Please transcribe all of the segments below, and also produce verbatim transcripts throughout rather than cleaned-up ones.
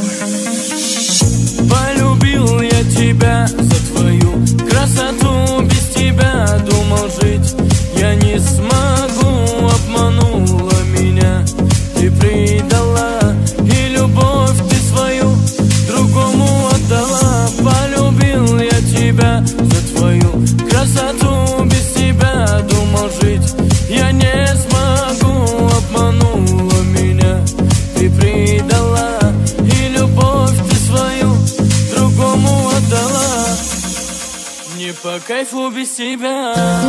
Полюбил я тебя за твою красоту, без тебя думал жить я не смогу. Обманула меня, ты предала, и любовь ты свою другому отдала. Полюбил я тебя за твою красоту, без тебя думал жить я не смогу. Обманула меня, ты предала, и любовь ты свою другому отдала. Мне по кайфу без тебя.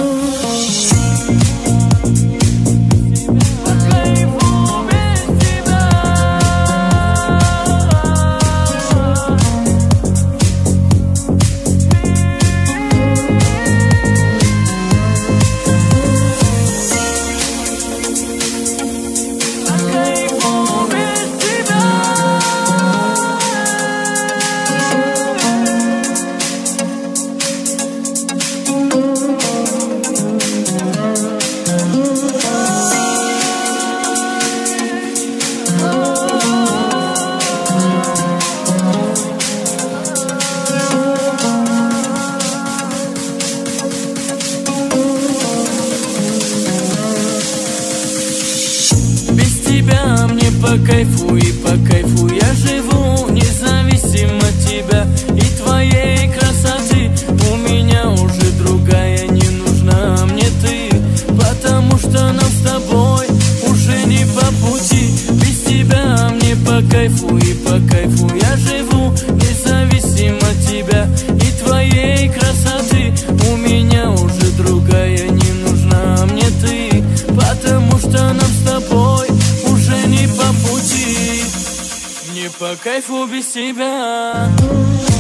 Мне по кайфу и по кайфу я живу, независимо от тебя и твоей красоты. У меня уже другая не нужна мне ты, потому что нам с тобой уже не по пути. Без тебя мне по кайфу и по кайфу я живу, независимо от тебя и твоей красоты. У меня уже другая не нужна мне ты, потому что нам с тобой не по пути. Мне по кайфу без тебя.